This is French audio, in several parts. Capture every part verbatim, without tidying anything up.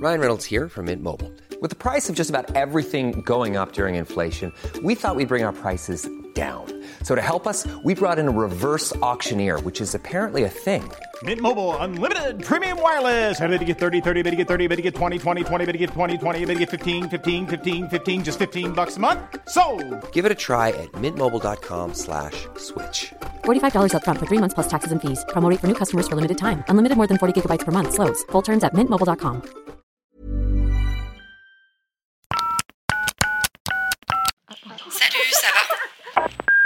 Ryan Reynolds here from Mint Mobile. With the price of just about everything going up during inflation, we thought we'd bring our prices down. So to help us, we brought in a reverse auctioneer, which is apparently a thing. Mint Mobile Unlimited Premium Wireless. How to get thirty, thirty, how to get thirty, how to get twenty, twenty, twenty, how to get twenty, twenty, how to get fifteen, fifteen, fifteen, fifteen, just fifteen bucks a month? Sold! Give it a try at mintmobile.com slash switch. forty-five dollars up front for three months plus taxes and fees. Promo rate for new customers for limited time. Unlimited more than forty gigabytes per month. Slows full terms at mint mobile dot com. Salut, ça va ?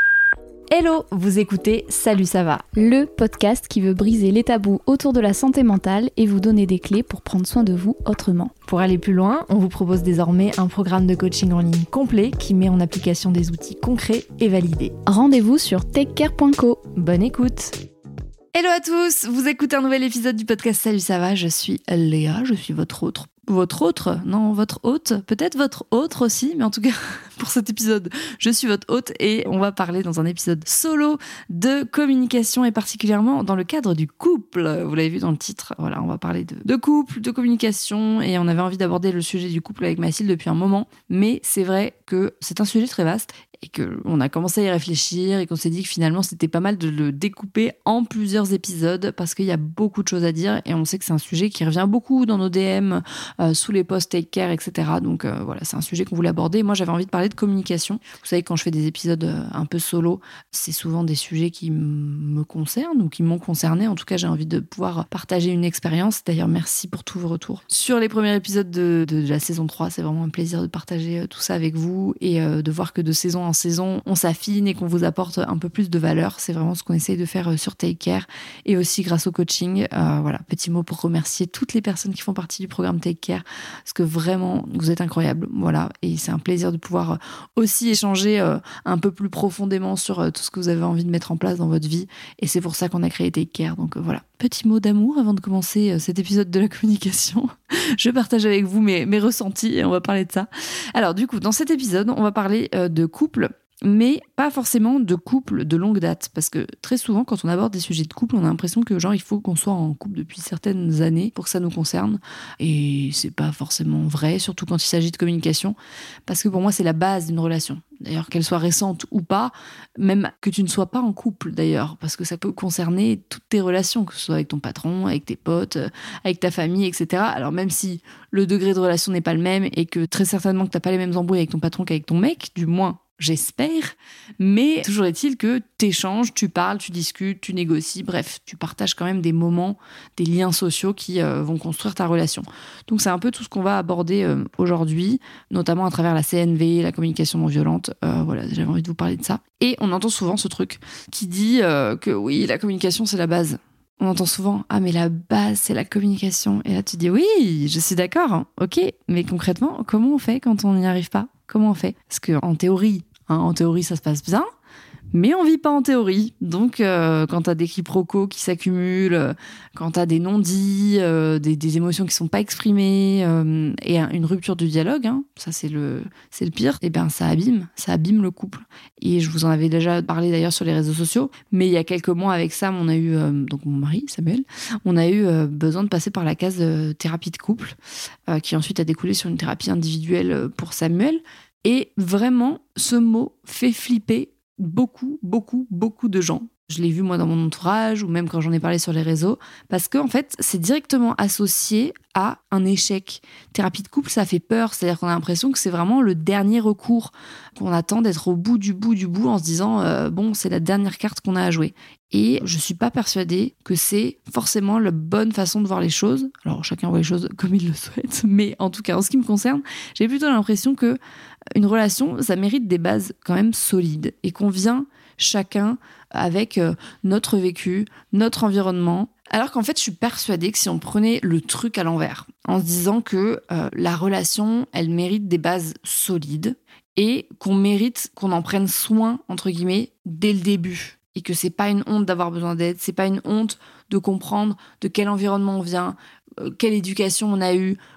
Hello, vous écoutez Salut ça va, le podcast qui veut briser les tabous autour de la santé mentale et vous donner des clés pour prendre soin de vous autrement. Pour aller plus loin, on vous propose désormais un programme de coaching en ligne complet qui met en application des outils concrets et validés. Rendez-vous sur takecare point co. Bonne écoute. Hello à tous, vous écoutez un nouvel épisode du podcast Salut ça va, je suis Léa, je suis votre autre Votre autre, non, votre hôte, peut-être votre autre aussi, mais en tout cas, pour cet épisode, je suis votre hôte et on va parler dans un épisode solo de communication et particulièrement dans le cadre du couple. Vous l'avez vu dans le titre, voilà, on va parler de, de couple, de communication et on avait envie d'aborder le sujet du couple avec Mathilde depuis un moment, mais c'est vrai que c'est un sujet très vaste et qu'on a commencé à y réfléchir et qu'on s'est dit que finalement c'était pas mal de le découper en plusieurs épisodes parce qu'il y a beaucoup de choses à dire et on sait que c'est un sujet qui revient beaucoup dans nos D M, euh, sous les posts Take Care, et cetera. Donc euh, voilà, c'est un sujet qu'on voulait aborder. Moi j'avais envie de parler de communication. Vous savez, quand je fais des épisodes euh, un peu solo, c'est souvent des sujets qui m- me concernent ou qui m'ont concerné. En tout cas, j'ai envie de pouvoir partager une expérience. D'ailleurs, merci pour tous vos retours. Sur les premiers épisodes de, de, de la saison trois, c'est vraiment un plaisir de partager euh, tout ça avec vous et euh, de voir que de saison en saison, on s'affine et qu'on vous apporte un peu plus de valeur. C'est vraiment ce qu'on essaye de faire sur Take Care et aussi grâce au coaching. Euh, voilà, petit mot pour remercier toutes les personnes qui font partie du programme Take Care parce que vraiment, vous êtes incroyables. Voilà, et c'est un plaisir de pouvoir aussi échanger euh, un peu plus profondément sur euh, tout ce que vous avez envie de mettre en place dans votre vie et c'est pour ça qu'on a créé Take Care. Donc euh, voilà, petit mot d'amour avant de commencer euh, cet épisode de la communication. Je partage avec vous mes, mes ressentis et on va parler de ça. Alors du coup, dans cet épisode, on va parler euh, de couple, mais pas forcément de couple de longue date, parce que très souvent, quand on aborde des sujets de couple, on a l'impression que genre il faut qu'on soit en couple depuis certaines années pour que ça nous concerne, et c'est pas forcément vrai, surtout quand il s'agit de communication, parce que pour moi, c'est la base d'une relation. D'ailleurs, qu'elle soit récente ou pas, même que tu ne sois pas en couple d'ailleurs, parce que ça peut concerner toutes tes relations, que ce soit avec ton patron, avec tes potes, avec ta famille, et cetera. Alors même si le degré de relation n'est pas le même et que très certainement que t'as pas les mêmes embrouilles avec ton patron qu'avec ton mec, du moins j'espère, mais toujours est-il que t'échanges, tu parles, tu discutes, tu négocies, bref, tu partages quand même des moments, des liens sociaux qui euh, vont construire ta relation. Donc c'est un peu tout ce qu'on va aborder euh, aujourd'hui, notamment à travers la C N V, la communication non violente. Euh, voilà, j'avais envie de vous parler de ça. Et on entend souvent ce truc qui dit euh, que oui, la communication c'est la base. On entend souvent « Ah, mais la base, c'est la communication. » Et là, tu dis « Oui, je suis d'accord, hein, ok. Mais concrètement, comment on fait quand on n'y arrive pas ? Comment on fait ? Parce qu'en théorie, hein, en théorie, ça se passe bien, mais on vit pas en théorie. Donc, euh, quand t'as des quiproquos qui s'accumulent, euh, quand t'as des non-dits, euh, des, des émotions qui sont pas exprimées, euh, et un, une rupture du dialogue, hein, ça c'est le, c'est le pire, et ben ça abîme, ça abîme le couple. Et je vous en avais déjà parlé d'ailleurs sur les réseaux sociaux, mais il y a quelques mois avec Sam, on a eu, euh, donc mon mari, Samuel, on a eu euh, besoin de passer par la case de thérapie de couple, euh, qui ensuite a découlé sur une thérapie individuelle pour Samuel. Et vraiment, ce mot fait flipper beaucoup, beaucoup, beaucoup de gens. Je l'ai vu moi dans mon entourage ou même quand j'en ai parlé sur les réseaux parce qu'en fait, c'est directement associé à un échec. Thérapie de couple, ça fait peur. C'est-à-dire qu'on a l'impression que c'est vraiment le dernier recours, qu'on attend d'être au bout du bout du bout en se disant euh, bon, c'est la dernière carte qu'on a à jouer. Et je suis pas persuadée que c'est forcément la bonne façon de voir les choses. Alors chacun voit les choses comme il le souhaite, mais en tout cas en ce qui me concerne, j'ai plutôt l'impression que une relation, ça mérite des bases quand même solides et qu'on vient chacun avec euh, notre vécu, notre environnement. Alors qu'en fait, je suis persuadée que si on prenait le truc à l'envers, en se disant que euh, la relation, elle mérite des bases solides et qu'on mérite qu'on en prenne soin, entre guillemets, dès le début. Et que c'est pas une honte d'avoir besoin d'aide, c'est pas une honte de comprendre de quel environnement on vient, euh, quelle éducation on a eue,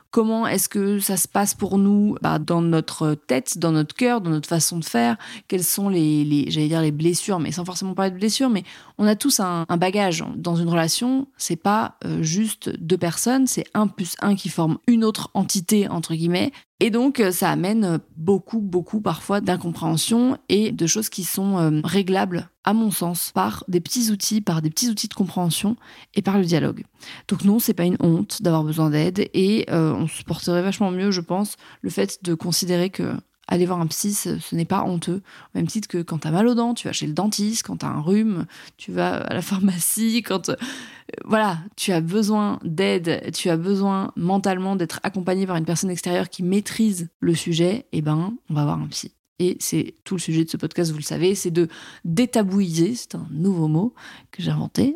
comment est-ce que ça se passe pour nous bah, dans notre tête, dans notre cœur, dans notre façon de faire, quelles sont les, les j'allais dire les blessures, mais sans forcément parler de blessures, mais on a tous un, un bagage. Dans une relation, c'est pas euh, juste deux personnes, c'est un plus un qui forme une autre entité, entre guillemets. Et donc, ça amène beaucoup, beaucoup parfois d'incompréhension et de choses qui sont euh, réglables, à mon sens, par des petits outils, par des petits outils de compréhension et par le dialogue. Donc non, c'est pas une honte d'avoir besoin d'aide et euh, on supporterait vachement mieux, je pense, le fait de considérer que aller voir un psy, ce, ce n'est pas honteux. Au même titre que quand t'as mal aux dents, tu vas chez le dentiste, quand t'as un rhume, tu vas à la pharmacie, quand... Euh, voilà, tu as besoin d'aide, tu as besoin mentalement d'être accompagné par une personne extérieure qui maîtrise le sujet, eh ben, on va voir un psy. Et c'est tout le sujet de ce podcast, vous le savez, c'est de détabouiser, c'est un nouveau mot que j'ai inventé,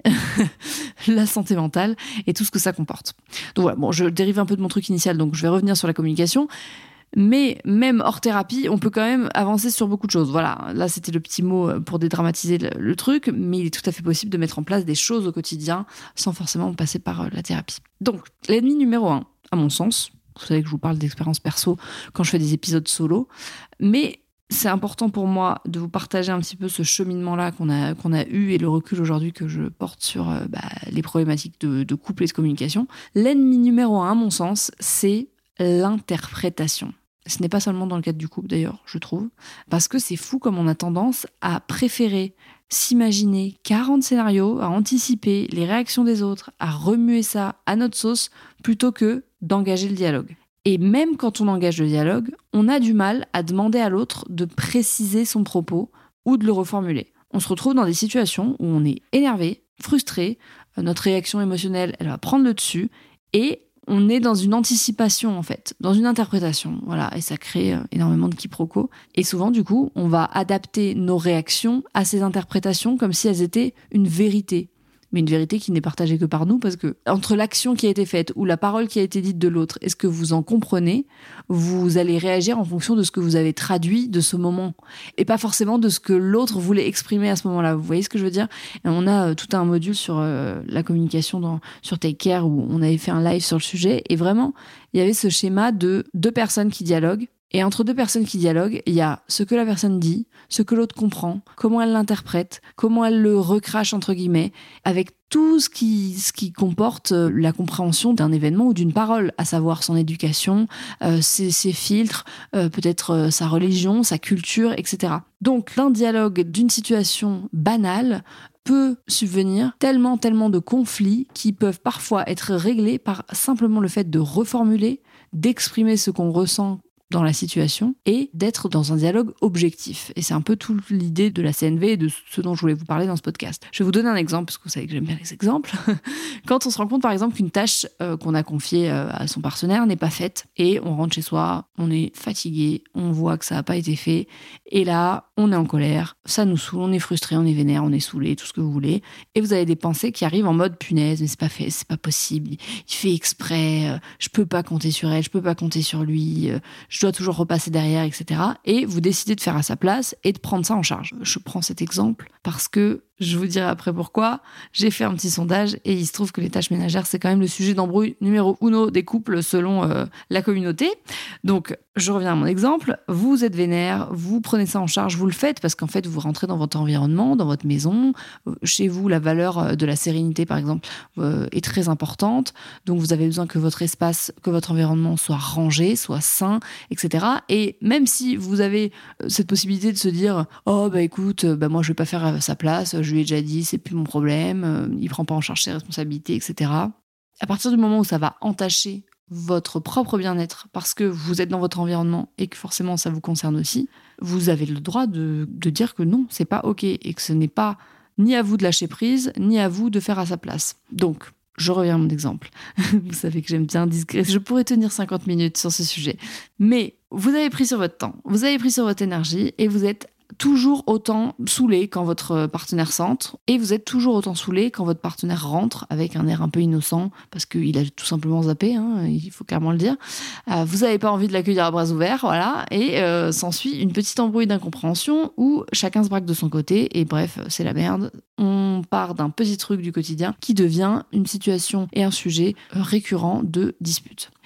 la santé mentale et tout ce que ça comporte. Donc voilà, bon, je dérive un peu de mon truc initial, donc je vais revenir sur la communication. Mais même hors thérapie, on peut quand même avancer sur beaucoup de choses. Voilà, là c'était le petit mot pour dédramatiser le, le truc, mais il est tout à fait possible de mettre en place des choses au quotidien sans forcément passer par la thérapie. Donc, l'ennemi numéro un, à mon sens, vous savez que je vous parle d'expérience perso quand je fais des épisodes solo, mais c'est important pour moi de vous partager un petit peu ce cheminement-là qu'on a, qu'on a eu et le recul aujourd'hui que je porte sur euh, bah, les problématiques de, de couple et de communication. L'ennemi numéro un, à mon sens, c'est l'interprétation. Ce n'est pas seulement dans le cadre du couple d'ailleurs, je trouve, parce que c'est fou comme on a tendance à préférer s'imaginer quarante scénarios, à anticiper les réactions des autres, à remuer ça à notre sauce, plutôt que d'engager le dialogue. Et même quand on engage le dialogue, on a du mal à demander à l'autre de préciser son propos ou de le reformuler. On se retrouve dans des situations où on est énervé, frustré, notre réaction émotionnelle, elle va prendre le dessus, et on est dans une anticipation, en fait, dans une interprétation, voilà, et ça crée énormément de quiproquos. Et souvent, du coup, on va adapter nos réactions à ces interprétations comme si elles étaient une vérité. Mais une vérité qui n'est partagée que par nous, parce que entre l'action qui a été faite ou la parole qui a été dite de l'autre, est-ce que vous en comprenez ? Vous allez réagir en fonction de ce que vous avez traduit de ce moment, et pas forcément de ce que l'autre voulait exprimer à ce moment-là. Vous voyez ce que je veux dire ? Et on a tout un module sur euh, la communication dans, sur Take Care, où on avait fait un live sur le sujet, et vraiment, il y avait ce schéma de deux personnes qui dialoguent. Et entre deux personnes qui dialoguent, il y a ce que la personne dit, ce que l'autre comprend, comment elle l'interprète, comment elle le recrache, entre guillemets, avec tout ce qui, ce qui comporte la compréhension d'un événement ou d'une parole, à savoir son éducation, euh, ses, ses filtres, euh, peut-être euh, sa religion, sa culture, et cetera. Donc, d'un dialogue, d'une situation banale, peut subvenir tellement, tellement de conflits qui peuvent parfois être réglés par simplement le fait de reformuler, d'exprimer ce qu'on ressent dans la situation et d'être dans un dialogue objectif. Et c'est un peu toute l'idée de la C N V et de ce dont je voulais vous parler dans ce podcast. Je vais vous donner un exemple, parce que vous savez que j'aime bien les exemples. Quand on se rend compte, par exemple, qu'une tâche euh, qu'on a confiée euh, à son partenaire n'est pas faite, et on rentre chez soi, on est fatigué, on voit que ça n'a pas été fait, et là, on est en colère, ça nous saoule, on est frustré, on est vénère, on est saoulé, tout ce que vous voulez, et vous avez des pensées qui arrivent en mode punaise, mais c'est pas fait, c'est pas possible, il fait exprès, euh, je peux pas compter sur elle, je peux pas compter sur lui, euh, je dois toujours repasser derrière, et cetera. Et vous décidez de faire à sa place et de prendre ça en charge. Je prends cet exemple parce que je vous dirai après pourquoi. J'ai fait un petit sondage et il se trouve que les tâches ménagères, c'est quand même le sujet d'embrouille numéro uno des couples selon euh, la communauté. Donc, je reviens à mon exemple. Vous êtes vénère, vous prenez ça en charge, vous le faites parce qu'en fait, vous rentrez dans votre environnement, dans votre maison. Chez vous, la valeur de la sérénité, par exemple, euh, est très importante. Donc, vous avez besoin que votre espace, que votre environnement soit rangé, soit sain, et cetera. Et même si vous avez cette possibilité de se dire « Oh, bah écoute, bah moi, je vais pas faire à sa place, je lui ai déjà dit, c'est plus mon problème, il prend pas en charge ses responsabilités, et cetera » À partir du moment où ça va entacher votre propre bien-être parce que vous êtes dans votre environnement et que forcément ça vous concerne aussi, vous avez le droit de, de dire que non, c'est pas ok et que ce n'est pas ni à vous de lâcher prise, ni à vous de faire à sa place. Donc, je reviens à mon exemple. Vous savez que j'aime bien discret. Je pourrais tenir cinquante minutes sur ce sujet. Mais vous avez pris sur votre temps, vous avez pris sur votre énergie et vous êtes toujours autant saoulé quand votre partenaire s'entre et vous êtes toujours autant saoulé quand votre partenaire rentre avec un air un peu innocent parce qu'il a tout simplement zappé, hein, il faut clairement le dire. Euh, vous n'avez pas envie de l'accueillir à bras ouverts, voilà, et euh, s'ensuit une petite embrouille d'incompréhension où chacun se braque de son côté et bref, c'est la merde. On part d'un petit truc du quotidien qui devient une situation et un sujet récurrent de dispute.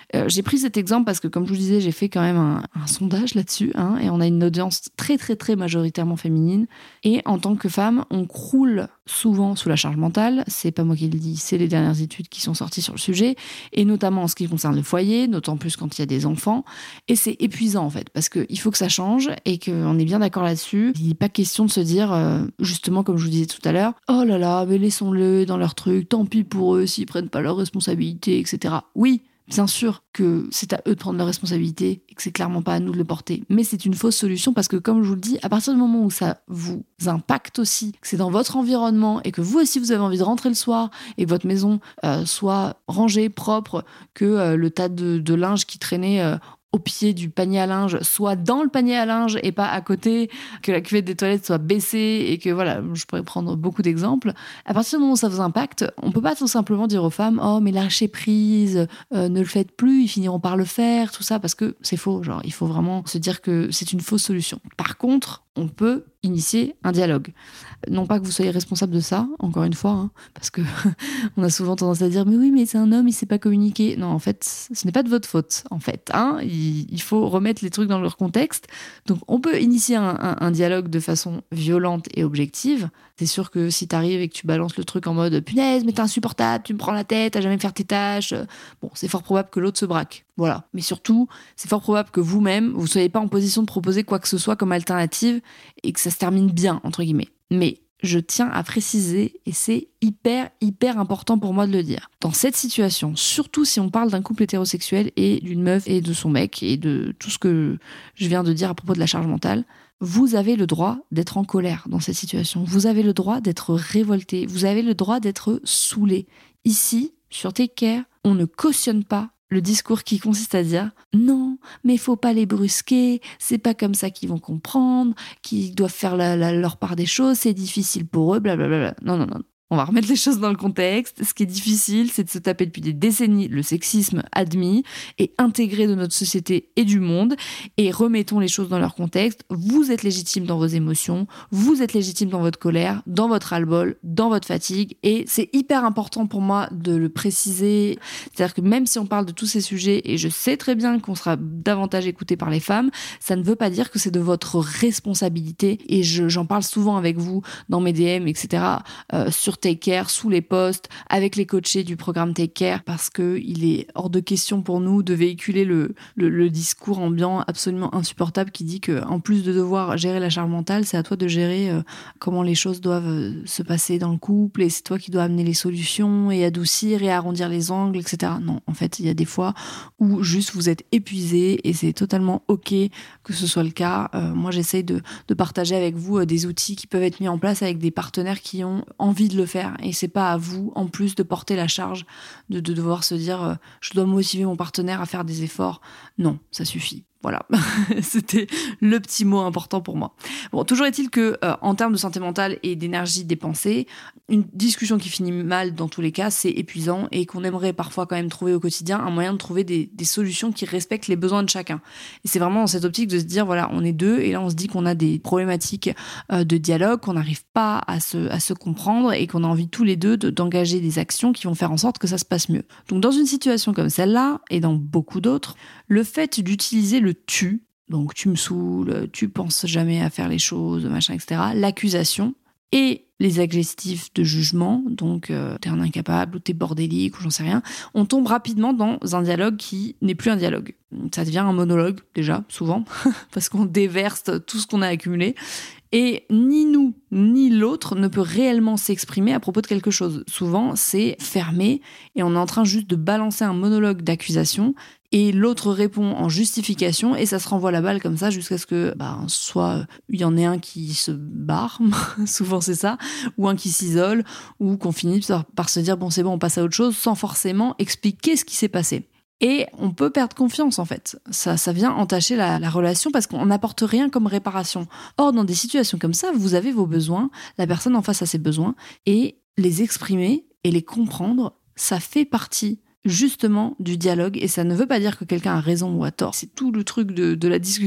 Euh, j'ai pris cet exemple parce que, comme je vous disais, j'ai fait quand même un, un sondage là-dessus, hein, et on a une audience très, très, très majoritairement féminine. Et en tant que femme, on croule souvent sous la charge mentale. C'est pas moi qui le dis, c'est les dernières études qui sont sorties sur le sujet, et notamment en ce qui concerne le foyer, d'autant plus quand il y a des enfants. Et c'est épuisant, en fait, parce qu'il faut que ça change et qu'on est bien d'accord là-dessus. Il n'est pas question de se dire, euh, justement, comme je vous disais tout à l'heure, oh là là, mais laissons-le dans leur truc, tant pis pour eux s'ils prennent pas leurs responsabilités, et cetera. Oui, bien sûr que c'est à eux de prendre leurs responsabilités et que c'est clairement pas à nous de le porter. Mais c'est une fausse solution parce que, comme je vous le dis, à partir du moment où ça vous impacte aussi, que c'est dans votre environnement et que vous aussi vous avez envie de rentrer le soir et que votre maison euh, soit rangée, propre, que euh, le tas de, de linge qui traînait euh, au pied du panier à linge soit dans le panier à linge et pas à côté, que la cuvette des toilettes soit baissée et que voilà, je pourrais prendre beaucoup d'exemples. À partir du moment où ça vous impacte, on peut pas tout simplement dire aux femmes « Oh, mais lâchez prise, euh, ne le faites plus, ils finiront par le faire », tout ça, parce que c'est faux. Genre, il faut vraiment se dire que c'est une fausse solution. Par contre, on peut initier un dialogue. Non pas que vous soyez responsable de ça, encore une fois, hein, parce que on a souvent tendance à dire « Mais oui, mais c'est un homme, il sait pas communiquer ». Non, en fait, ce n'est pas de votre faute, en fait. Hein. Il, il faut remettre les trucs dans leur contexte. Donc, on peut initier un, un, un dialogue de façon violente et objective. C'est sûr que si t'arrives et que tu balances le truc en mode « Punaise, mais t'es insupportable, tu me prends la tête, t'as jamais faire tes tâches », bon, c'est fort probable que l'autre se braque. Voilà. Mais surtout, c'est fort probable que vous-même, vous soyez pas en position de proposer quoi que ce soit comme alternative et que ça se termine bien, entre guillemets. Mais je tiens à préciser, et c'est hyper, hyper important pour moi de le dire. Dans cette situation, surtout si on parle d'un couple hétérosexuel et d'une meuf et de son mec et de tout ce que je viens de dire à propos de la charge mentale, vous avez le droit d'être en colère dans cette situation. Vous avez le droit d'être révolté. Vous avez le droit d'être saoulé. Ici, sur Take Care, on ne cautionne pas le discours qui consiste à dire « Non, mais faut pas les brusquer, c'est pas comme ça qu'ils vont comprendre, qu'ils doivent faire la, la, leur part des choses, c'est difficile pour eux, blablabla. » Non, non, non. On va remettre les choses dans le contexte. Ce qui est difficile, c'est de se taper depuis des décennies le sexisme admis et intégré de notre société et du monde. Et remettons les choses dans leur contexte. Vous êtes légitime dans vos émotions, vous êtes légitime dans votre colère, dans votre ras-le-bol, dans votre fatigue. Et c'est hyper important pour moi de le préciser. C'est-à-dire que même si on parle de tous ces sujets, et je sais très bien qu'on sera davantage écouté par les femmes, ça ne veut pas dire que c'est de votre responsabilité. Et je, j'en parle souvent avec vous dans mes D M, et cetera, euh, sur Take Care, sous les posts, avec les coachés du programme Take Care, parce que il est hors de question pour nous de véhiculer le, le, le discours ambiant absolument insupportable qui dit que, en plus de devoir gérer la charge mentale, c'est à toi de gérer euh, comment les choses doivent euh, se passer dans le couple, et c'est toi qui dois amener les solutions et adoucir et arrondir les angles, et cetera. Non, en fait, il y a des fois où juste vous êtes épuisé et c'est totalement ok que ce soit le cas. Euh, moi, j'essaye de, de partager avec vous euh, des outils qui peuvent être mis en place avec des partenaires qui ont envie de le faire, et c'est pas à vous en plus de porter la charge de, de devoir se dire euh, je dois motiver mon partenaire à faire des efforts. Non, ça suffit. Voilà, c'était le petit mot important pour moi. Bon, toujours est-il que, euh, en termes de santé mentale et d'énergie dépensée, une discussion qui finit mal dans tous les cas, c'est épuisant, et qu'on aimerait parfois quand même trouver au quotidien un moyen de trouver des, des solutions qui respectent les besoins de chacun. Et c'est vraiment dans cette optique de se dire, voilà, on est deux, et là on se dit qu'on a des problématiques euh, de dialogue, qu'on n'arrive pas à se, à se comprendre, et qu'on a envie tous les deux de, d'engager des actions qui vont faire en sorte que ça se passe mieux. Donc dans une situation comme celle-là, et dans beaucoup d'autres, le fait d'utiliser le tu, donc tu me saoules, tu penses jamais à faire les choses, machin, et cetera, l'accusation et les adjectifs de jugement, donc euh, t'es un incapable ou t'es bordélique ou j'en sais rien, on tombe rapidement dans un dialogue qui n'est plus un dialogue. Ça devient un monologue déjà, souvent, parce qu'on déverse tout ce qu'on a accumulé. Et ni nous, ni l'autre ne peut réellement s'exprimer à propos de quelque chose. Souvent, c'est fermé et on est en train juste de balancer un monologue d'accusation et l'autre répond en justification et ça se renvoie la balle comme ça jusqu'à ce que bah, soit il y en ait un qui se barre, souvent c'est ça, ou un qui s'isole, ou qu'on finit par, par se dire bon c'est bon on passe à autre chose sans forcément expliquer ce qui s'est passé. Et on peut perdre confiance, en fait. Ça, ça vient entacher la, la relation parce qu'on n'apporte rien comme réparation. Or, dans des situations comme ça, vous avez vos besoins, la personne en face a ses besoins, et les exprimer et les comprendre, ça fait partie justement du dialogue, et ça ne veut pas dire que quelqu'un a raison ou a tort. C'est tout le truc de, de la discussion.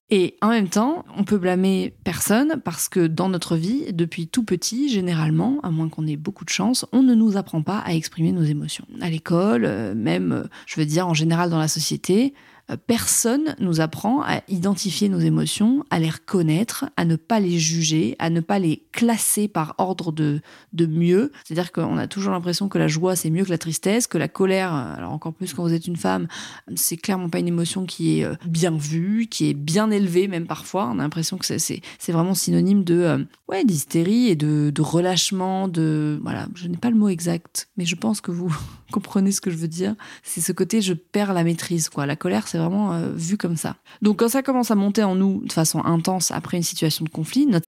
Et en même temps, on peut blâmer personne parce que dans notre vie, depuis tout petit, généralement, à moins qu'on ait beaucoup de chance, on ne nous apprend pas à exprimer nos émotions. À l'école, même, je veux dire, en général dans la société, personne nous apprend à identifier nos émotions, à les reconnaître, à ne pas les juger, à ne pas les classer par ordre de, de mieux. C'est-à-dire qu'on a toujours l'impression que la joie, c'est mieux que la tristesse, que la colère, alors encore plus quand vous êtes une femme, c'est clairement pas une émotion qui est bien vue, qui est bien élevée même parfois. On a l'impression que c'est, c'est, c'est vraiment synonyme de euh, ouais, d'hystérie et de, de relâchement, de... Voilà, je n'ai pas le mot exact, mais je pense que vous comprenez ce que je veux dire. C'est ce côté, je perds la maîtrise, quoi. La colère, c'est vraiment euh, vu comme ça. Donc quand ça commence à monter en nous de façon intense après une situation de conflit, notre...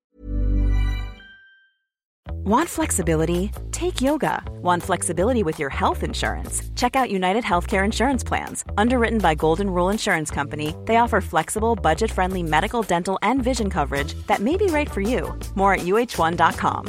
Want flexibility? Take yoga. Want flexibility with your health insurance? Check out United Healthcare Insurance Plans. Underwritten by Golden Rule Insurance Company, they offer flexible, budget-friendly medical, dental, and vision coverage that may be right for you. More at U H one dot com.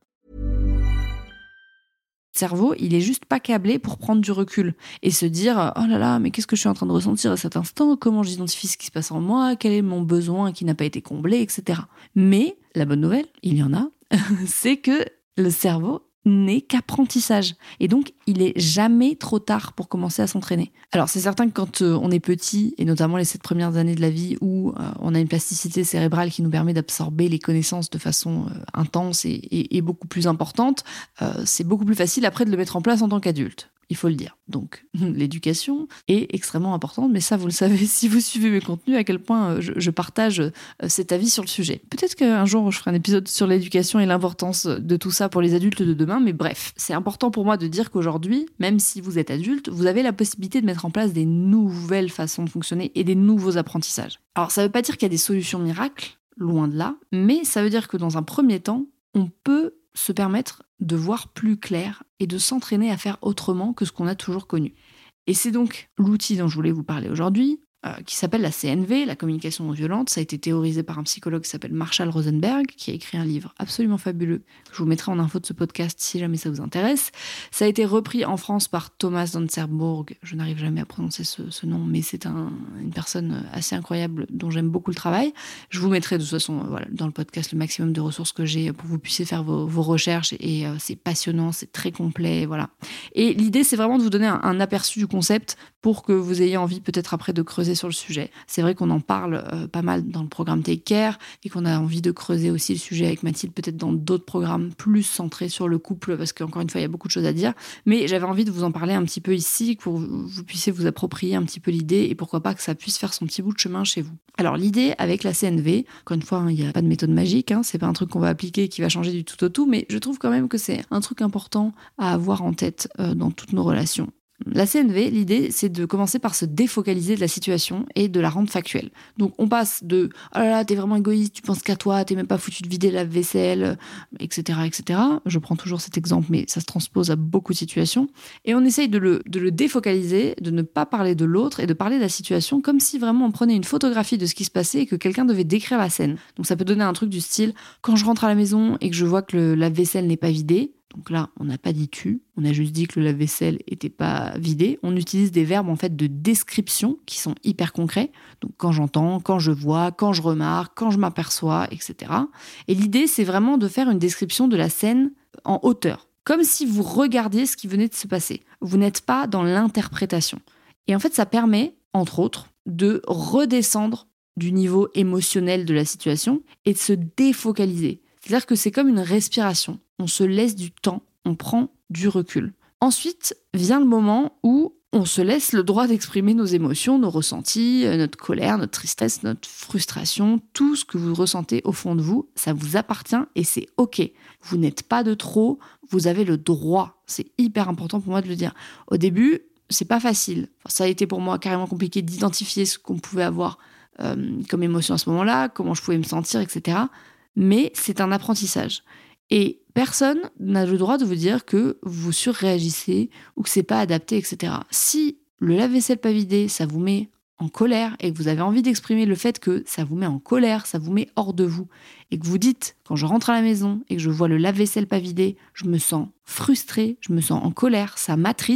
cerveau, il est juste pas câblé pour prendre du recul et se dire « Oh là là, mais qu'est-ce que je suis en train de ressentir à cet instant ? Comment j'identifie ce qui se passe en moi ? Quel est mon besoin qui n'a pas été comblé, et cetera » Mais la bonne nouvelle, il y en a, c'est que le cerveau n'est qu'apprentissage. Et donc, il est jamais trop tard pour commencer à s'entraîner. Alors, c'est certain que quand euh, on est petit, et notamment les sept premières années de la vie où euh, on a une plasticité cérébrale qui nous permet d'absorber les connaissances de façon euh, intense et, et, et beaucoup plus importante, euh, c'est beaucoup plus facile après de le mettre en place en tant qu'adulte. Il faut le dire. Donc, l'éducation est extrêmement importante, mais ça, vous le savez si vous suivez mes contenus, à quel point je, je partage cet avis sur le sujet. Peut-être qu'un jour, je ferai un épisode sur l'éducation et l'importance de tout ça pour les adultes de demain, mais bref, c'est important pour moi de dire qu'aujourd'hui, même si vous êtes adulte, vous avez la possibilité de mettre en place des nouvelles façons de fonctionner et des nouveaux apprentissages. Alors, ça ne veut pas dire qu'il y a des solutions miracles, loin de là, mais ça veut dire que dans un premier temps, on peut se permettre de voir plus clair et de s'entraîner à faire autrement que ce qu'on a toujours connu. Et c'est donc l'outil dont je voulais vous parler aujourd'hui, euh, qui s'appelle la C N V, la communication non violente. Ça a été théorisé par un psychologue qui s'appelle Marshall Rosenberg, qui a écrit un livre absolument fabuleux, que je vous mettrai en info de ce podcast si jamais ça vous intéresse. Ça a été repris en France par Thomas Dancerbourg, je n'arrive jamais à prononcer ce, ce nom, mais c'est un, une personne assez incroyable dont j'aime beaucoup le travail. Je vous mettrai de toute façon euh, voilà, dans le podcast le maximum de ressources que j'ai pour que vous puissiez faire vos, vos recherches, et euh, c'est passionnant, c'est très complet, voilà. Et l'idée, c'est vraiment de vous donner un, un aperçu du concept pour que vous ayez envie peut-être après de creuser sur le sujet. C'est vrai qu'on en parle euh, pas mal dans le programme Take Care et qu'on a envie de creuser aussi le sujet avec Mathilde, peut-être dans d'autres programmes plus centrés sur le couple, parce qu'encore une fois, il y a beaucoup de choses à dire. Mais j'avais envie de vous en parler un petit peu ici, pour que vous puissiez vous approprier un petit peu l'idée et pourquoi pas que ça puisse faire son petit bout de chemin chez vous. Alors l'idée avec la C N V, encore une fois, il hein, n'y a pas de méthode magique, hein, c'est pas un truc qu'on va appliquer et qui va changer du tout au tout, mais je trouve quand même que c'est un truc important à avoir en tête euh, dans toutes nos relations. La C N V, l'idée, c'est de commencer par se défocaliser de la situation et de la rendre factuelle. Donc, on passe de « Oh là là, t'es vraiment égoïste, tu penses qu'à toi, t'es même pas foutu de vider la vaisselle, et cetera, et cetera » Je prends toujours cet exemple, mais ça se transpose à beaucoup de situations. Et on essaye de le, de le défocaliser, de ne pas parler de l'autre et de parler de la situation comme si vraiment on prenait une photographie de ce qui se passait et que quelqu'un devait décrire la scène. Donc, ça peut donner un truc du style « Quand je rentre à la maison et que je vois que le, la vaisselle n'est pas vidée », donc là, on n'a pas dit tu, on a juste dit que le lave-vaisselle n'était pas vidé. On utilise des verbes en fait de description qui sont hyper concrets. Donc quand j'entends, quand je vois, quand je remarque, quand je m'aperçois, et cetera. Et l'idée, c'est vraiment de faire une description de la scène en hauteur, comme si vous regardiez ce qui venait de se passer. Vous n'êtes pas dans l'interprétation. Et en fait, ça permet, entre autres, de redescendre du niveau émotionnel de la situation et de se défocaliser. C'est-à-dire que c'est comme une respiration. On se laisse du temps, on prend du recul. Ensuite vient le moment où on se laisse le droit d'exprimer nos émotions, nos ressentis, notre colère, notre tristesse, notre frustration, tout ce que vous ressentez au fond de vous, ça vous appartient et c'est OK. Vous n'êtes pas de trop, vous avez le droit. C'est hyper important pour moi de le dire. Au début, c'est pas facile. Enfin, ça a été pour moi carrément compliqué d'identifier ce qu'on pouvait avoir euh, comme émotion à ce moment-là, comment je pouvais me sentir, et cetera. Mais c'est un apprentissage. Et personne n'a le droit de vous dire que vous surréagissez ou que c'est pas adapté, et cetera. Si le lave-vaisselle pas vidé, ça vous met en colère et que vous avez envie d'exprimer le fait que ça vous met en colère, ça vous met hors de vous, et que vous dites, quand je rentre à la maison et que je vois le lave-vaisselle pas vidé, je me sens frustrée, je me sens en colère, ça m'attriste,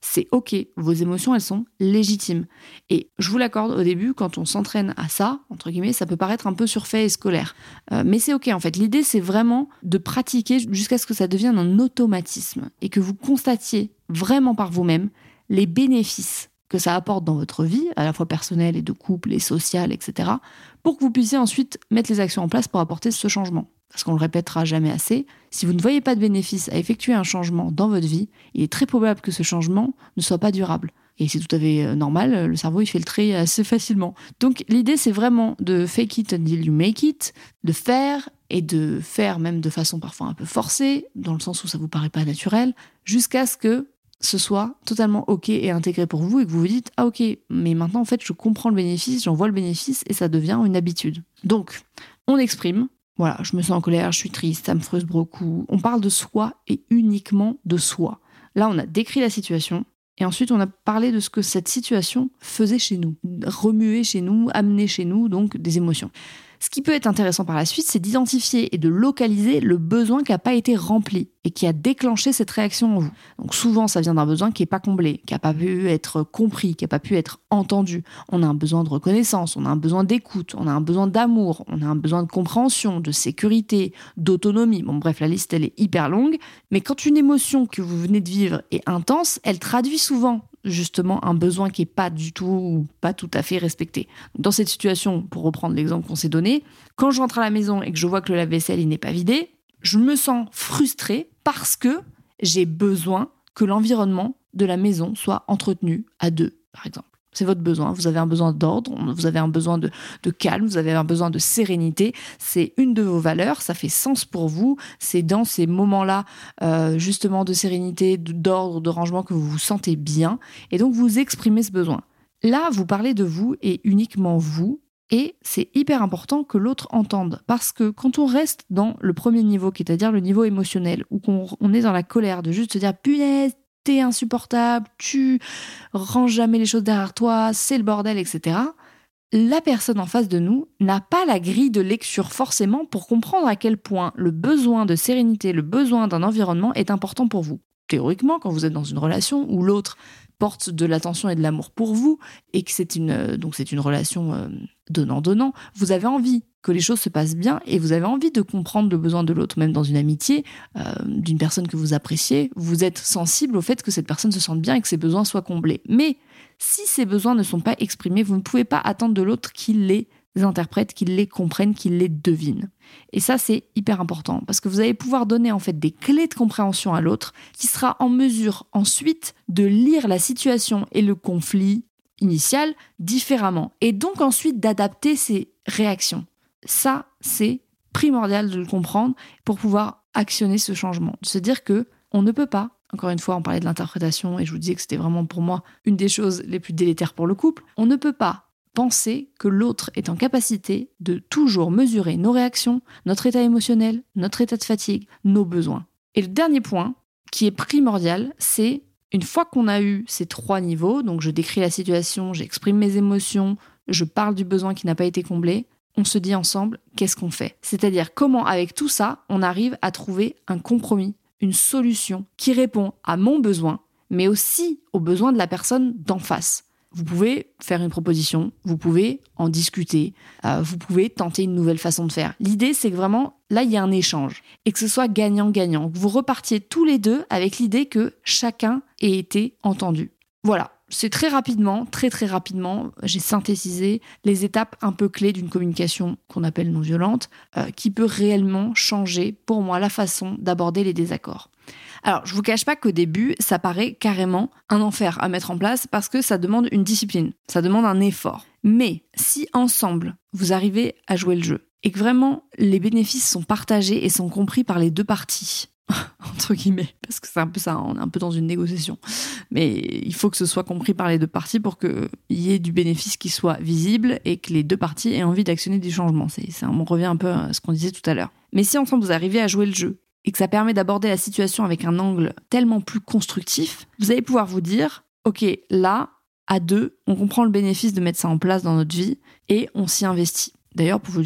C'est ok, vos émotions, elles sont légitimes. Et je vous l'accorde, au début, quand on s'entraîne à ça, entre guillemets, ça peut paraître un peu surfait et scolaire. Euh, mais c'est ok, en fait. L'idée, c'est vraiment de pratiquer jusqu'à ce que ça devienne un automatisme et que vous constatiez vraiment par vous-même les bénéfices que ça apporte dans votre vie, à la fois personnelle et de couple et sociale, et cetera, pour que vous puissiez ensuite mettre les actions en place pour apporter ce changement. Parce qu'on le répétera jamais assez, si vous ne voyez pas de bénéfice à effectuer un changement dans votre vie, il est très probable que ce changement ne soit pas durable. Et c'est tout à fait normal, le cerveau il fait le tri assez facilement. Donc l'idée c'est vraiment de fake it until you make it, de faire et de faire même de façon parfois un peu forcée, dans le sens où ça vous paraît pas naturel, jusqu'à ce que ce soit totalement ok et intégré pour vous et que vous vous dites « Ah ok, mais maintenant en fait je comprends le bénéfice, j'en vois le bénéfice et ça devient une habitude. » Donc, on exprime, voilà, je me sens en colère, je suis triste, ça me frustre beaucoup. On parle de soi et uniquement de soi. Là, on a décrit la situation et ensuite on a parlé de ce que cette situation faisait chez nous, remuait chez nous, amenait chez nous, donc des émotions. Ce qui peut être intéressant par la suite, c'est d'identifier et de localiser le besoin qui n'a pas été rempli et qui a déclenché cette réaction en vous. Donc souvent, ça vient d'un besoin qui n'est pas comblé, qui n'a pas pu être compris, qui n'a pas pu être entendu. On a un besoin de reconnaissance, on a un besoin d'écoute, on a un besoin d'amour, on a un besoin de compréhension, de sécurité, d'autonomie. Bon bref, la liste, elle est hyper longue. Mais quand une émotion que vous venez de vivre est intense, elle traduit souvent justement un besoin qui n'est pas du tout ou pas tout à fait respecté. Dans cette situation, pour reprendre l'exemple qu'on s'est donné, quand je rentre à la maison et que je vois que le lave-vaisselle il n'est pas vidé, je me sens frustrée parce que j'ai besoin que l'environnement de la maison soit entretenu à deux, par exemple. C'est votre besoin. Vous avez un besoin d'ordre, vous avez un besoin de, de calme, vous avez un besoin de sérénité. C'est une de vos valeurs, ça fait sens pour vous. C'est dans ces moments-là, euh, justement, de sérénité, d'ordre, de rangement que vous vous sentez bien. Et donc, vous exprimez ce besoin. Là, vous parlez de vous et uniquement vous. Et c'est hyper important que l'autre entende. Parce que quand on reste dans le premier niveau, qui est à dire le niveau émotionnel, où qu'on, on est dans la colère de juste se dire « punaise, t'es insupportable, tu ranges jamais les choses derrière toi, c'est le bordel, et cetera » La personne en face de nous n'a pas la grille de lecture forcément pour comprendre à quel point le besoin de sérénité, le besoin d'un environnement est important pour vous. Théoriquement, quand vous êtes dans une relation où l'autre porte de l'attention et de l'amour pour vous et que c'est une, donc c'est une relation euh, donnant-donnant, vous avez envie que les choses se passent bien et vous avez envie de comprendre le besoin de l'autre, même dans une amitié, euh, d'une personne que vous appréciez, vous êtes sensible au fait que cette personne se sente bien et que ses besoins soient comblés. Mais si ces besoins ne sont pas exprimés, vous ne pouvez pas attendre de l'autre qu'il les interprète, qu'il les comprenne, qu'il les devine. Et ça, c'est hyper important parce que vous allez pouvoir donner en fait des clés de compréhension à l'autre qui sera en mesure ensuite de lire la situation et le conflit initial différemment et donc ensuite d'adapter ses réactions. Ça, c'est primordial de le comprendre pour pouvoir actionner ce changement. De se dire que on ne peut pas, encore une fois, on parlait de l'interprétation et je vous disais que c'était vraiment pour moi une des choses les plus délétères pour le couple, on ne peut pas penser que l'autre est en capacité de toujours mesurer nos réactions, notre état émotionnel, notre état de fatigue, nos besoins. Et le dernier point, qui est primordial, c'est une fois qu'on a eu ces trois niveaux, donc je décris la situation, j'exprime mes émotions, je parle du besoin qui n'a pas été comblé, on se dit ensemble qu'est-ce qu'on fait. C'est-à-dire comment avec tout ça, on arrive à trouver un compromis, une solution qui répond à mon besoin, mais aussi aux besoins de la personne d'en face. Vous pouvez faire une proposition, vous pouvez en discuter, euh, vous pouvez tenter une nouvelle façon de faire. L'idée, c'est que vraiment, là, il y a un échange et que ce soit gagnant-gagnant, que vous repartiez tous les deux avec l'idée que chacun ait été entendu. Voilà, c'est très rapidement, très très rapidement, j'ai synthétisé les étapes un peu clés d'une communication qu'on appelle non violente, euh, qui peut réellement changer, pour moi, la façon d'aborder les désaccords. Alors, je vous cache pas qu'au début, ça paraît carrément un enfer à mettre en place parce que ça demande une discipline, ça demande un effort. Mais si ensemble, vous arrivez à jouer le jeu et que vraiment les bénéfices sont partagés et sont compris par les deux parties, entre guillemets, parce que c'est un peu ça, on est un peu dans une négociation, mais il faut que ce soit compris par les deux parties pour qu'il y ait du bénéfice qui soit visible et que les deux parties aient envie d'actionner des changements. C'est, c'est, on revient un peu à ce qu'on disait tout à l'heure. Mais si ensemble vous arrivez à jouer le jeu, et que ça permet d'aborder la situation avec un angle tellement plus constructif, vous allez pouvoir vous dire, ok, là, à deux, on comprend le bénéfice de mettre ça en place dans notre vie et on s'y investit. D'ailleurs, pour vous dire,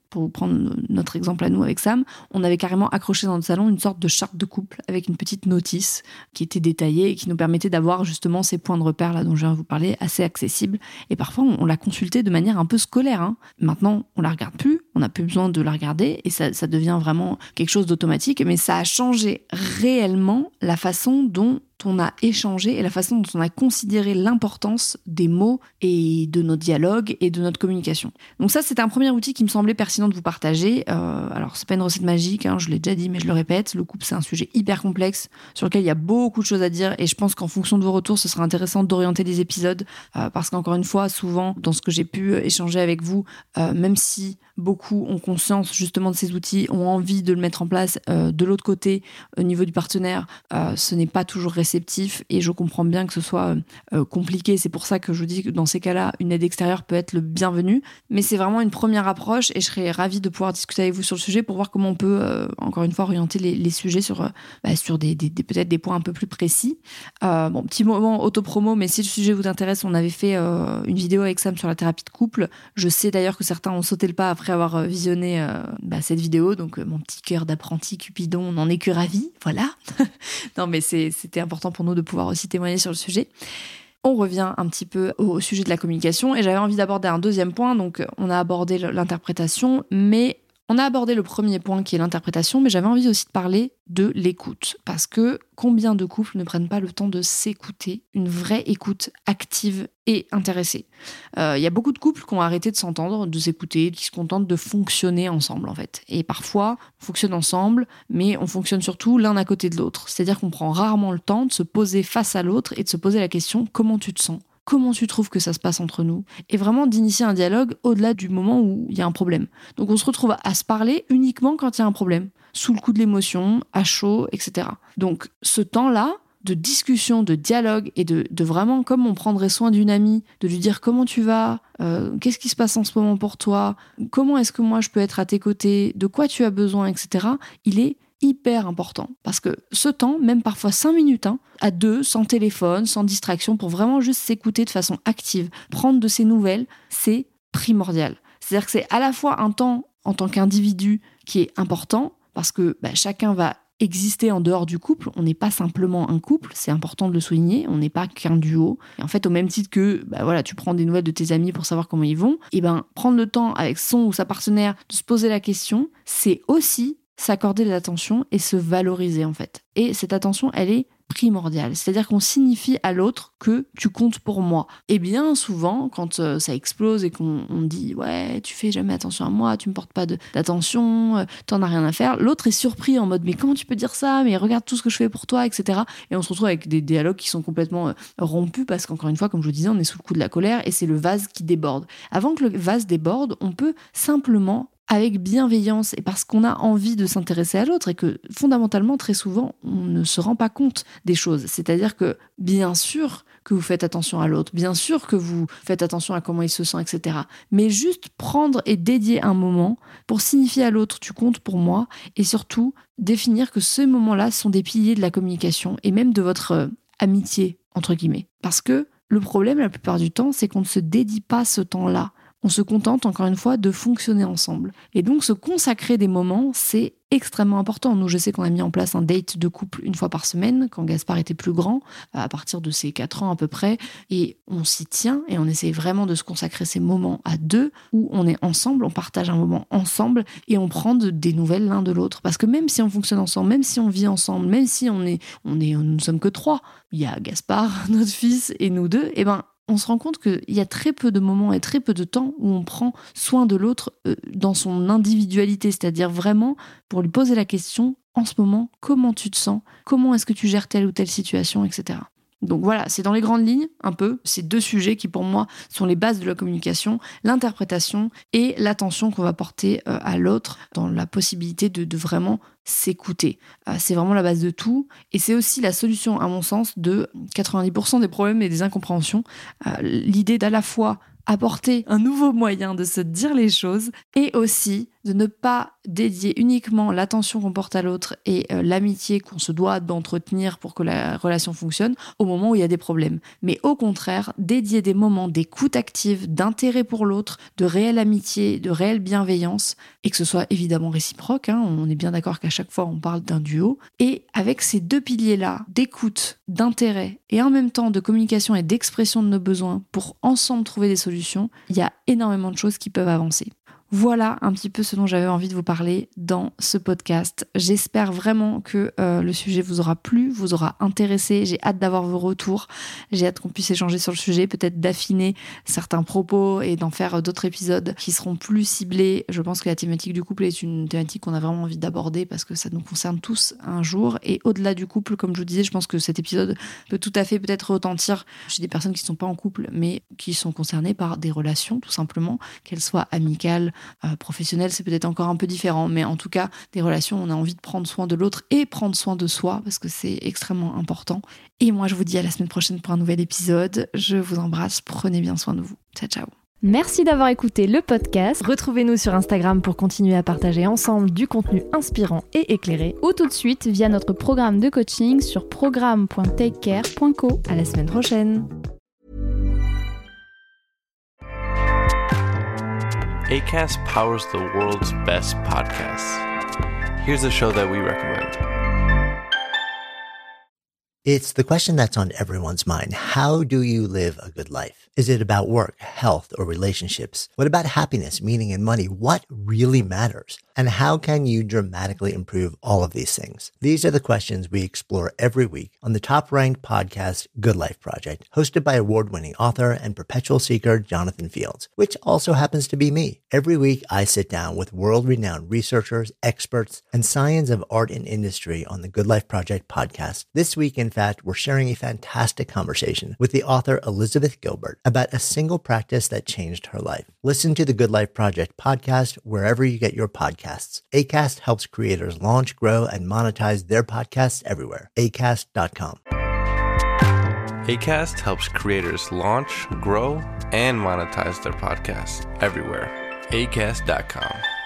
pour prendre notre exemple à nous avec Sam, on avait carrément accroché dans notre salon une sorte de charte de couple avec une petite notice qui était détaillée et qui nous permettait d'avoir justement ces points de repère là dont je viens de vous parler, assez accessibles. Et parfois, on, on l'a consultée de manière un peu scolaire. Hein. Maintenant, on la regarde plus, on n'a plus besoin de la regarder et ça, ça devient vraiment quelque chose d'automatique. Mais ça a changé réellement la façon dont on a échangé et la façon dont on a considéré l'importance des mots et de nos dialogues et de notre communication. Donc ça, c'était un premier outil qui me semblait pertinent de vous partager. Euh, alors, c'est pas une recette magique, hein, je l'ai déjà dit, mais je le répète, le couple, c'est un sujet hyper complexe sur lequel il y a beaucoup de choses à dire et je pense qu'en fonction de vos retours, ce sera intéressant d'orienter les épisodes euh, parce qu'encore une fois, souvent, dans ce que j'ai pu échanger avec vous, euh, même si beaucoup ont conscience justement de ces outils, ont envie de le mettre en place, euh, de l'autre côté, au niveau du partenaire, euh, ce n'est pas toujours réceptif et je comprends bien que ce soit euh, compliqué. C'est pour ça que je vous dis que dans ces cas-là, une aide extérieure peut être le bienvenu. Mais c'est vraiment une première approche et je serais ravie de pouvoir discuter avec vous sur le sujet pour voir comment on peut, euh, encore une fois, orienter les, les sujets sur, euh, bah, sur des, des, des, peut-être des points un peu plus précis. Euh, bon, petit moment auto-promo, mais si le sujet vous intéresse, on avait fait euh, une vidéo avec Sam sur la thérapie de couple. Je sais d'ailleurs que certains ont sauté le pas après avoir visionné euh, bah, cette vidéo, donc euh, mon petit cœur d'apprenti Cupidon n'en est que ravi, voilà. Non mais c'est, c'était important pour nous de pouvoir aussi témoigner sur le sujet. On revient un petit peu au sujet de la communication et j'avais envie d'aborder un deuxième point, donc on a abordé l'interprétation, mais on a abordé le premier point qui est l'interprétation, mais j'avais envie aussi de parler de l'écoute. Parce que combien de couples ne prennent pas le temps de s'écouter, une vraie écoute active et intéressée. Il euh, y a beaucoup de couples qui ont arrêté de s'entendre, de s'écouter, qui se contentent de fonctionner ensemble en fait. Et parfois, on fonctionne ensemble, mais on fonctionne surtout l'un à côté de l'autre. C'est-à-dire qu'on prend rarement le temps de se poser face à l'autre et de se poser la question « Comment tu te sens ?» Comment tu trouves que ça se passe entre nous? Et vraiment d'initier un dialogue au-delà du moment où il y a un problème. Donc on se retrouve à se parler uniquement quand il y a un problème, sous le coup de l'émotion, à chaud, et cetera. Donc ce temps-là de discussion, de dialogue et de, de vraiment comme on prendrait soin d'une amie, de lui dire comment tu vas, euh, qu'est-ce qui se passe en ce moment pour toi, comment est-ce que moi je peux être à tes côtés, de quoi tu as besoin, et cetera. Il est hyper important parce que ce temps, même parfois cinq minutes, hein, à deux, sans téléphone, sans distraction, pour vraiment juste s'écouter de façon active, prendre de ses nouvelles, c'est primordial. C'est-à-dire que c'est à la fois un temps en tant qu'individu qui est important parce que bah, chacun va exister en dehors du couple, on n'est pas simplement un couple, c'est important de le souligner, on n'est pas qu'un duo. Et en fait, au même titre que bah voilà, tu prends des nouvelles de tes amis pour savoir comment ils vont, et ben prendre le temps avec son ou sa partenaire de se poser la question, c'est aussi s'accorder de l'attention et se valoriser en fait. Et cette attention, elle est primordiale. C'est-à-dire qu'on signifie à l'autre que tu comptes pour moi. Et bien souvent, quand euh, ça explose et qu'on on dit « Ouais, tu fais jamais attention à moi, tu me portes pas de, d'attention, euh, t'en as rien à faire », l'autre est surpris en mode « Mais comment tu peux dire ça ? Mais regarde tout ce que je fais pour toi, et cetera » Et on se retrouve avec des dialogues qui sont complètement euh, rompus parce qu'encore une fois, comme je vous disais, on est sous le coup de la colère et c'est le vase qui déborde. Avant que le vase déborde, on peut simplement avec bienveillance et parce qu'on a envie de s'intéresser à l'autre et que fondamentalement, très souvent, on ne se rend pas compte des choses. C'est-à-dire que bien sûr que vous faites attention à l'autre, bien sûr que vous faites attention à comment il se sent, et cetera. Mais juste prendre et dédier un moment pour signifier à l'autre « tu comptes pour moi » et surtout définir que ces moments-là sont des piliers de la communication et même de votre euh, amitié, entre guillemets. Parce que le problème, la plupart du temps, c'est qu'on ne se dédie pas ce temps-là. On se contente, encore une fois, de fonctionner ensemble. Et donc, se consacrer des moments, c'est extrêmement important. Nous, je sais qu'on a mis en place un date de couple une fois par semaine, quand Gaspard était plus grand, à partir de ses quatre ans à peu près, et on s'y tient, et on essaie vraiment de se consacrer ces moments à deux, où on est ensemble, on partage un moment ensemble, et on prend de, des nouvelles l'un de l'autre. Parce que même si on fonctionne ensemble, même si on vit ensemble, même si on est, on est, nous ne sommes que trois, il y a Gaspard, notre fils, et nous deux, et ben, on se rend compte qu'il y a très peu de moments et très peu de temps où on prend soin de l'autre euh, dans son individualité, c'est-à-dire vraiment pour lui poser la question, en ce moment, comment tu te sens ? Comment est-ce que tu gères telle ou telle situation, et cetera. Donc voilà, c'est dans les grandes lignes, un peu, ces deux sujets qui pour moi sont les bases de la communication, l'interprétation et l'attention qu'on va porter euh, à l'autre dans la possibilité de, de vraiment s'écouter. Euh, c'est vraiment la base de tout et c'est aussi la solution, à mon sens, de quatre-vingt-dix pour cent des problèmes et des incompréhensions. Euh, l'idée d'à la fois apporter un nouveau moyen de se dire les choses et aussi de ne pas dédier uniquement l'attention qu'on porte à l'autre et euh, l'amitié qu'on se doit d'entretenir pour que la relation fonctionne au moment où il y a des problèmes. Mais au contraire, dédier des moments d'écoute active, d'intérêt pour l'autre, de réelle amitié, de réelle bienveillance, et que ce soit évidemment réciproque, hein, on est bien d'accord qu'à chaque fois on parle d'un duo, et avec ces deux piliers-là, d'écoute, d'intérêt, et en même temps de communication et d'expression de nos besoins pour ensemble trouver des solutions, il y a énormément de choses qui peuvent avancer. Voilà un petit peu ce dont j'avais envie de vous parler dans ce podcast. J'espère vraiment que euh, le sujet vous aura plu, vous aura intéressé. J'ai hâte d'avoir vos retours. J'ai hâte qu'on puisse échanger sur le sujet, peut-être d'affiner certains propos et d'en faire d'autres épisodes qui seront plus ciblés. Je pense que la thématique du couple est une thématique qu'on a vraiment envie d'aborder parce que ça nous concerne tous un jour. Et au-delà du couple, comme je vous disais, je pense que cet épisode peut tout à fait peut-être retentir chez des personnes qui ne sont pas en couple, mais qui sont concernées par des relations, tout simplement, qu'elles soient amicales, Euh, professionnel, c'est peut-être encore un peu différent, mais en tout cas, des relations, on a envie de prendre soin de l'autre et prendre soin de soi, parce que c'est extrêmement important. Et moi, je vous dis à la semaine prochaine pour un nouvel épisode. Je vous embrasse, prenez bien soin de vous. Ciao, ciao. Merci d'avoir écouté le podcast. Retrouvez-nous sur Instagram pour continuer à partager ensemble du contenu inspirant et éclairé, ou tout de suite via notre programme de coaching sur programme point takecare point co. À la semaine prochaine. Acast powers the world's best podcasts. Here's a show that we recommend. It's the question that's on everyone's mind. How do you live a good life? Is it about work, health, or relationships? What about happiness, meaning, and money? What really matters? And how can you dramatically improve all of these things? These are the questions we explore every week on the top-ranked podcast, Good Life Project, hosted by award-winning author and perpetual seeker Jonathan Fields, which also happens to be me. Every week, I sit down with world-renowned researchers, experts, and science of art and industry on the Good Life Project podcast. This week, in fact, we're sharing a fantastic conversation with the author Elizabeth Gilbert about a single practice that changed her life. Listen to the Good Life Project podcast wherever you get your podcasts. Acast helps creators launch, grow, and monetize their podcasts everywhere. acast dot com. Acast helps creators launch, grow, and monetize their podcasts everywhere. acast dot com.